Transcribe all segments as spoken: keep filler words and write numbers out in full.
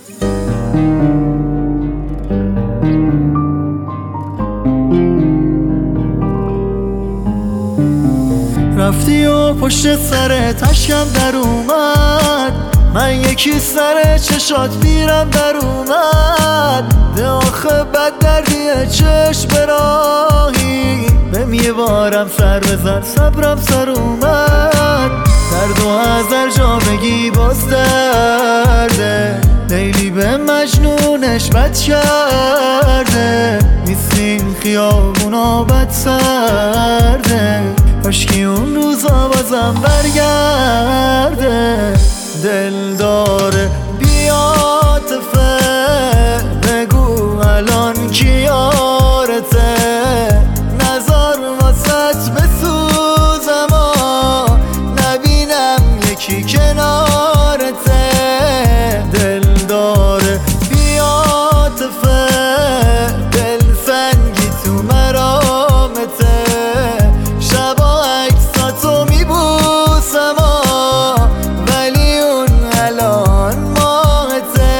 رفتی و پشت سرت اشکم در اومد، من یکی سر چشات پیرم در اومد. ده آخه بد دردیه چشم براهی، بهم یه بارم سر بزن صبرم سر اومد. درد و ازر جا بگی باز درده، لیلی به مجنونش بد کرده. نیستین خیابونا بد سرده، کاشکی اون روزا بازم برگرده. دل داره بیاتفه، بگو الان کی یارته. نزار واسط بسوزم و نبینم یکی کنارته. دل داره بیاتفه، دل سنگی تو مرامته. شبا عکساتو میبوسم ولی اون الان ماهته.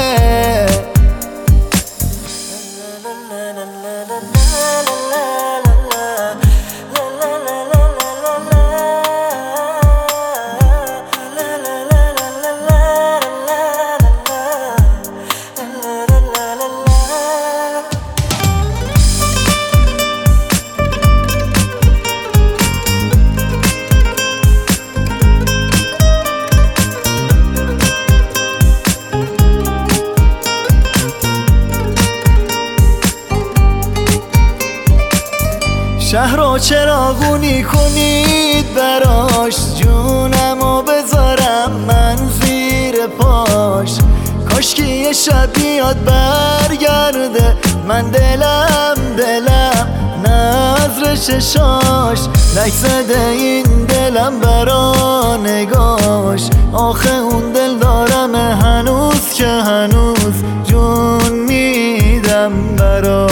شهر رو چراغونی کنید براش، جونمو بذارم من زیر پاش. کاشکی یه شب بیاد برگرده، من دلم دلم نظر چشاش. لک زده این دلم برا نگاش، آخه اون دل دارم هنوز که هنوز جون میدم برا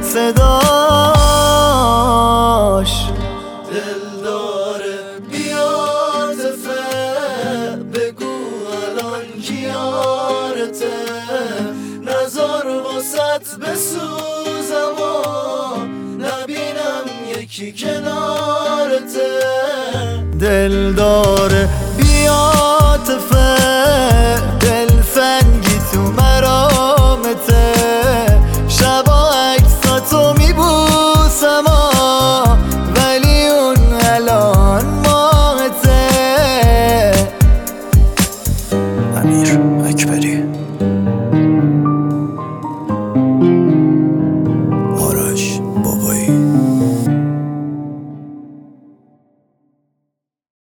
صداش. دل داره بیاتفه، بگو الان کی یارته. نزار واسط بسوزم و نبینم یکی کنارته. دل داره بیاتفه، دل سنگی تو مرامته. شبا عکساتو میبوسم ولی اون الان ماهته. امیر اکبری.